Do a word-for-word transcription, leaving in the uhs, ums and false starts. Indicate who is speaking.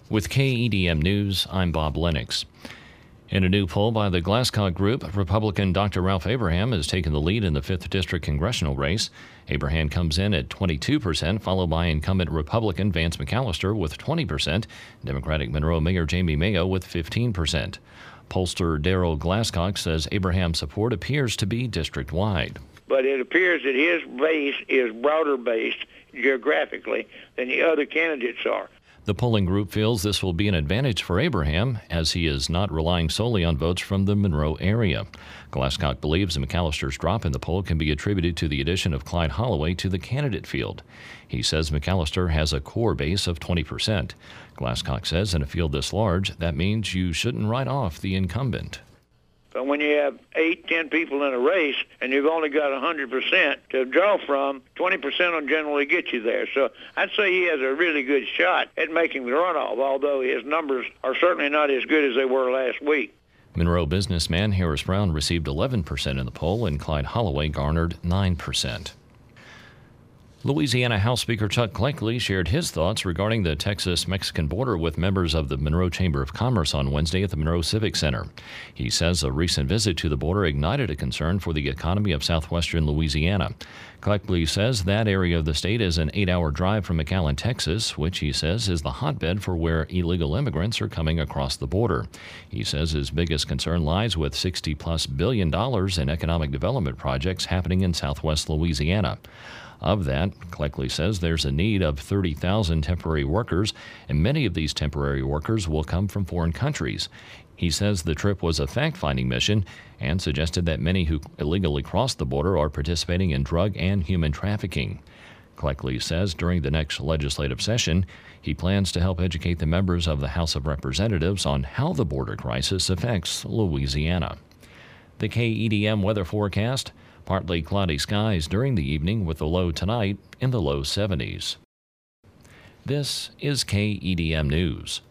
Speaker 1: With K E D M News, I'm Bob Lennox. In a new poll by the Glasscock Group, Republican Doctor Ralph Abraham has taken the lead in the fifth District congressional race. Abraham comes in at twenty-two percent, followed by incumbent Republican Vance McAllister with twenty percent, Democratic Monroe Mayor Jamie Mayo with fifteen percent. Pollster Daryl Glasscock says Abraham's support appears to be district-wide.
Speaker 2: But it appears that his base is broader based geographically than the other candidates are.
Speaker 1: The polling group feels this will be an advantage for Abraham, as he is not relying solely on votes from the Monroe area. Glasscock believes McAllister's drop in the poll can be attributed to the addition of Clyde Holloway to the candidate field. He says McAllister has a core base of twenty percent. Glasscock says in a field this large, that means you shouldn't write off the incumbent.
Speaker 2: But when you have eight, ten people in a race and you've only got one hundred percent to draw from, twenty percent will generally get you there. So I'd say he has a really good shot at making the runoff, although his numbers are certainly not as good as they were last week.
Speaker 1: Monroe businessman Harris Brown received eleven percent in the poll, and Clyde Holloway garnered nine percent. Louisiana House Speaker Chuck Clegg shared his thoughts regarding the Texas-Mexican border with members of the Monroe Chamber of Commerce on Wednesday at the Monroe Civic Center. He says a recent visit to the border ignited a concern for the economy of southwestern Louisiana. Clegg says that area of the state is an eight-hour drive from McAllen, Texas, which he says is the hotbed for where illegal immigrants are coming across the border. He says his biggest concern lies with sixty plus billion dollars in economic development projects happening in southwest Louisiana. Of that, Clegg says there's a need of thirty thousand temporary workers, and many of these temporary workers will come from foreign countries. He says the trip was a fact-finding mission and suggested that many who illegally cross the border are participating in drug and human trafficking. Clegg says during the next legislative session, he plans to help educate the members of the House of Representatives on how the border crisis affects Louisiana. The K E D M weather forecast: partly cloudy skies during the evening with a low tonight in the low seventies. This is K E D M News.